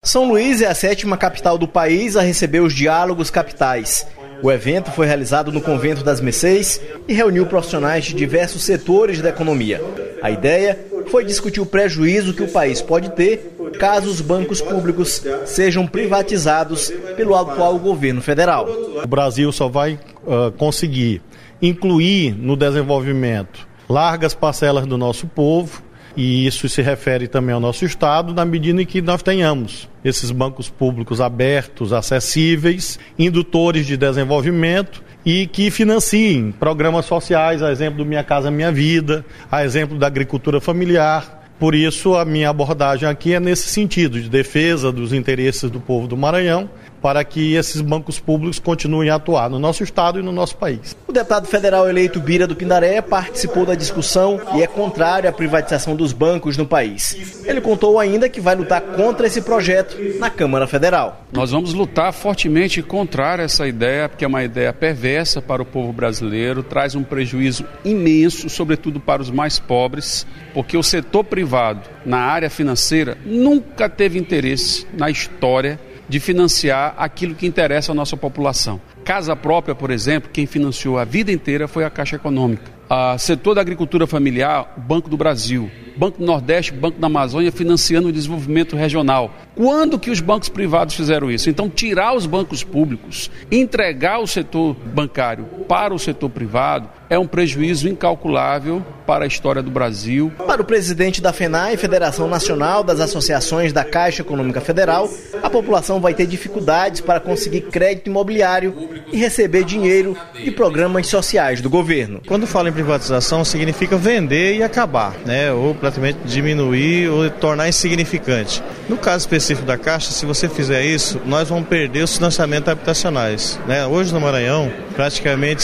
São Luís é a 7ª capital do país a receber os Diálogos Capitais. O evento foi realizado no Convento das Mercês e reuniu profissionais de diversos setores da economia. A ideia foi discutir o prejuízo que o país pode ter caso os bancos públicos sejam privatizados pelo atual governo federal. O Brasil só vai conseguir incluir no desenvolvimento largas parcelas do nosso povo, e isso se refere também ao nosso Estado, na medida em que nós tenhamos esses bancos públicos abertos, acessíveis, indutores de desenvolvimento e que financiem programas sociais, a exemplo do Minha Casa Minha Vida, a exemplo da agricultura familiar. Por isso, a minha abordagem aqui é nesse sentido, de defesa dos interesses do povo do Maranhão, para que esses bancos públicos continuem a atuar no nosso estado e no nosso país. O deputado federal eleito Bira do Pindaré participou da discussão e é contrário à privatização dos bancos no país. Ele contou ainda que vai lutar contra esse projeto na Câmara Federal. Nós vamos lutar fortemente contra essa ideia, porque é uma ideia perversa para o povo brasileiro, traz um prejuízo imenso, sobretudo para os mais pobres, porque o setor privado na área financeira nunca teve interesse na história de financiar aquilo que interessa à nossa população. Casa própria, por exemplo, quem financiou a vida inteira foi a Caixa Econômica. O setor da agricultura familiar, o Banco do Brasil, Banco do Nordeste, Banco da Amazônia financiando o desenvolvimento regional. Quando que os bancos privados fizeram isso? Então, tirar os bancos públicos, entregar o setor bancário para o setor privado é um prejuízo incalculável para a história do Brasil. Para o presidente da FENAI, Federação Nacional das Associações da Caixa Econômica Federal, a população vai ter dificuldades para conseguir crédito imobiliário e receber dinheiro de programas sociais do governo. Quando fala em privatização, significa vender e acabar, né? Ou praticamente diminuir ou tornar insignificante. No caso específico da Caixa, se você fizer isso, nós vamos perder os financiamentos habitacionais, né? Hoje no Maranhão, praticamente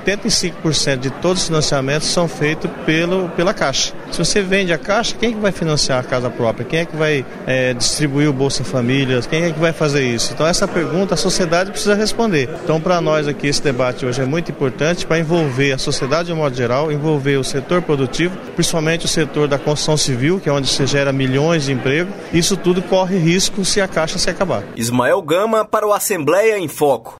85% de todos os financiamentos são feitos pela Caixa. Se você vende a Caixa, quem é que vai financiar a casa própria? Quem é que vai distribuir o Bolsa Família? Quem é que vai fazer isso? Então essa pergunta a sociedade precisa responder. Então para nós aqui esse debate hoje é muito importante para envolver a sociedade de um modo geral, envolver o setor produtivo, principalmente o setor da construção civil, que é onde se gera milhões de empregos. Isso tudo corre risco se a Caixa se acabar. Ismael Gama para o Assembleia em Foco.